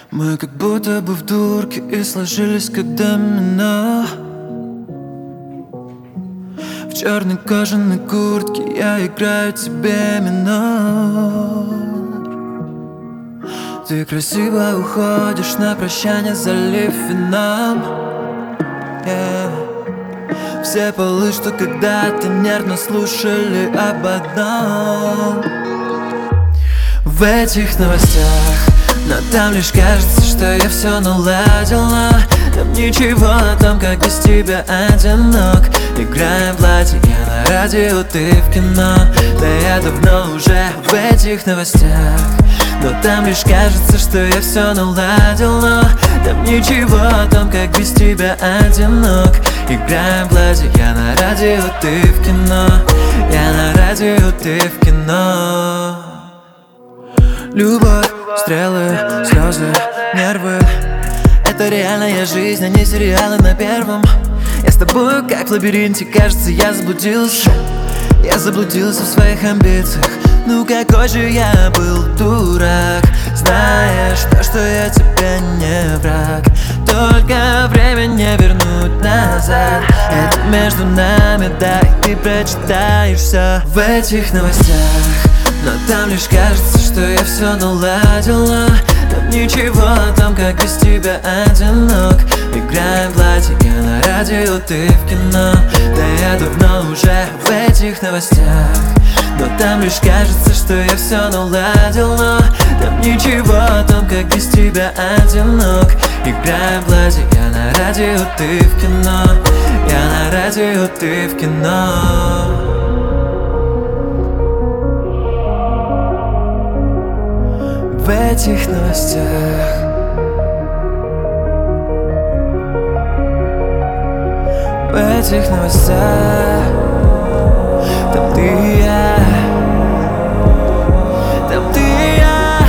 Мы как будто бы в дурке и сложились как домино. В черной кожаной куртке я играю тебе минор. Ты красиво уходишь на прощание, залив вином. Все полы, что когда-то нервно слушали об одном. В этих новостях, но там лишь кажется, что я все наладил. Но там ничего о том, как без тебя одинок. Играем в платье, я на радио, ты в кино. Да я давно уже в этих новостях, но там лишь кажется, что я все наладил. Но там ничего о том, как без тебя одинок. Играем в платье, я на радио, ты в кино. Я на радио, ты в кино. Любовь, стрелы, слезы, нервы — это реальная жизнь, а не сериалы на Первом. Я с тобой как в лабиринте, кажется, я заблудился. Я заблудился в своих амбициях. Ну какой же я был дурак. Знаешь, то, что я тебе не враг, только время не вернуть назад. Это между нами, да, и ты прочитаешь все в этих новостях. Но там лишь кажется, что я все наладил. Но там ничего о том, как без тебя одинок. Играем в платье, я на радио, ты в кино. Да я давно уже в этих новостях, но там лишь кажется, что я все наладил. Но там ничего о том, как без тебя одинок. Играем в платье, я на радио, ты в кино. Я на радио, ты в кино. В этих новостях, в этих новостях, там ты и я, там ты и я.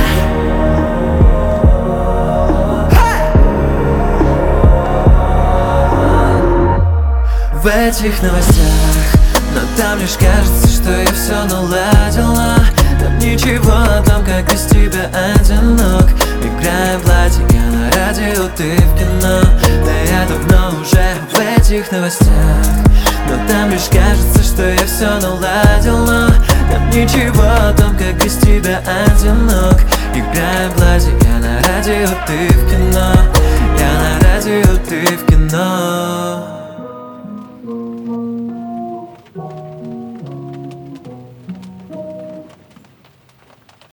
В этих новостях, но там лишь кажется, что я все наладил. Но там ничего о том, как без тебя одинок. Играем в платье, я на радио, ты в кино. Да я давно уже в этих новостях, но там лишь кажется, что я все наладил. Но там ничего о том, как без тебя одинок. Играем в платье, я на радио, ты в кино. Я на радио, ты в кино.